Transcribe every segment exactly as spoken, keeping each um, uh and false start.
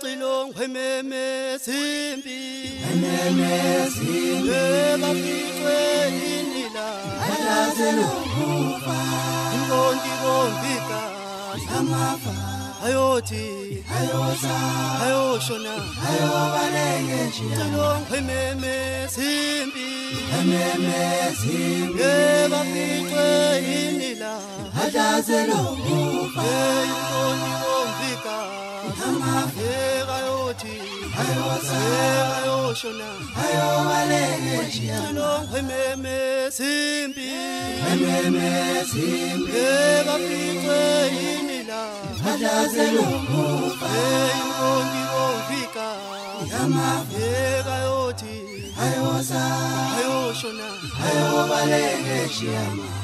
Cilong hememe simbi hememe simbi bafiqwe inila adazelo kufa inkonti konfika amafa ayothi ayosa ayoshona ayobaleke nje Cilong hememe simbi hememe simbi bafiqwe inila adazelo kufa inkonti konfika amafa ayothi ayosa ayoshona ayobaleke nje Cilong hememe simbi hememe simbi bafiqwe inila adazelo kufa inkonti konfika amafa ayothi ayosa ayoshona ayobaleke nje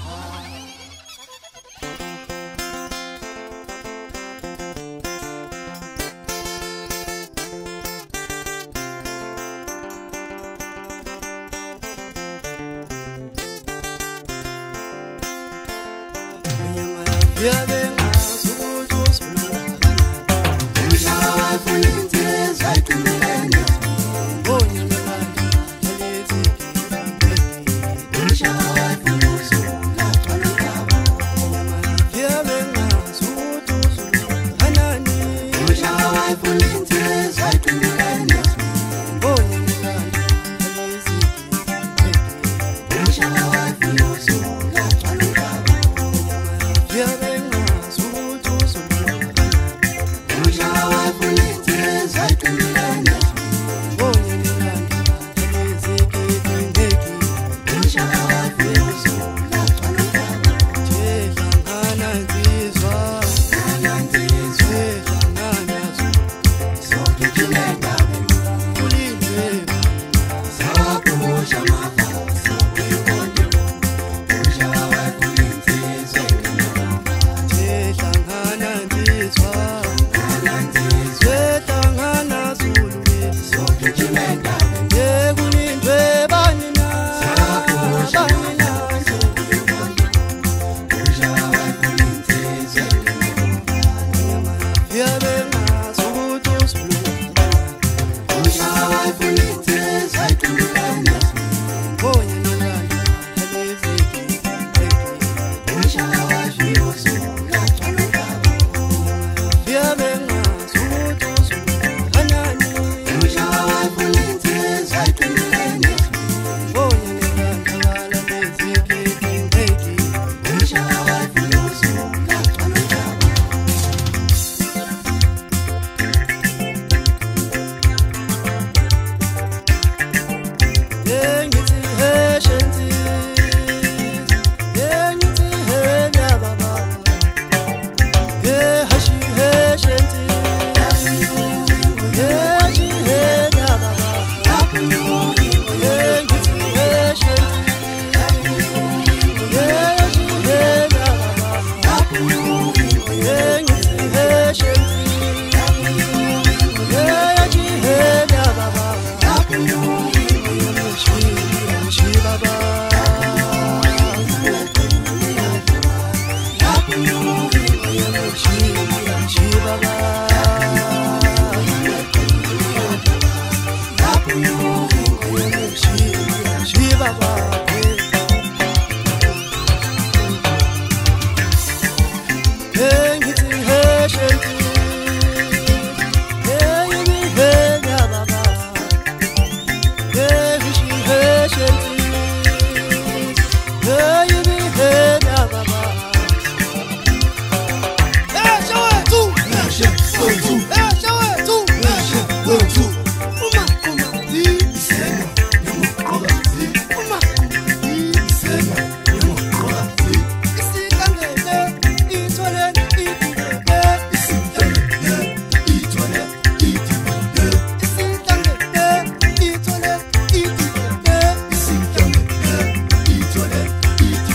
Yeah, then I so just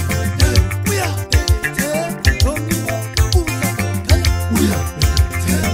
Yeah.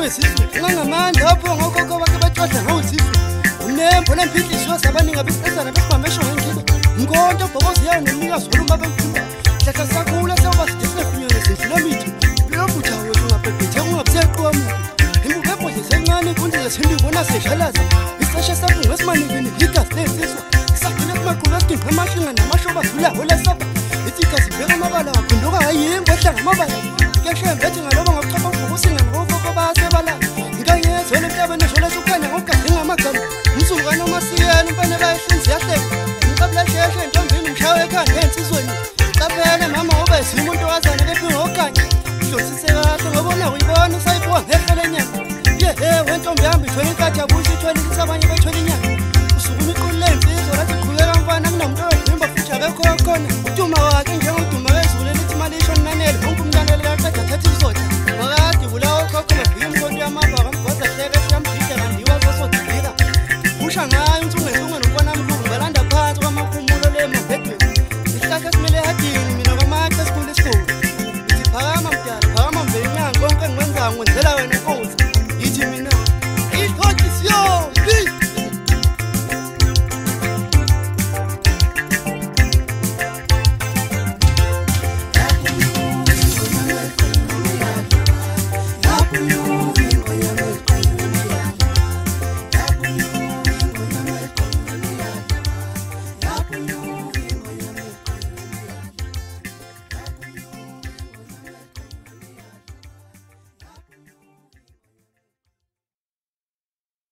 ngesizwe ngangamandla apho ngokoko bake bathodla ngawusizwe unembo lempihliso sabaningi abesizana besimamesho ngengiba nkonto bhokozi yayo nemnikazi woluma bemfunda hlahla sakula sewubasidise kunyele sindlulamithi lobutha wethu ngabhebhethe kungabuseqwa muntu imbubebhodle sencane kundlela sendibona sedlalaza iseshe sakho ngesimanikini igazi lesizwa sagcina kumaqulu esidinga amashinga namashoba zulaho lesaba ithi bheka amabala waphinduka hayimbo ehlanga amabala keshembethi ngaloba ngokuchapha ngokusinga ngokoko basebala ngikayezwe emhlabeni eshola sukanya ngokugadinga amagama umsungane omasiyeni impene bayihlinzi yahleka ngicabula sheshe ntombini mshawe ekhanda ensizweni qaphele mama ube simuntu wazana kephi ngokanye hlosise kahle ngobona uyibona usayibuka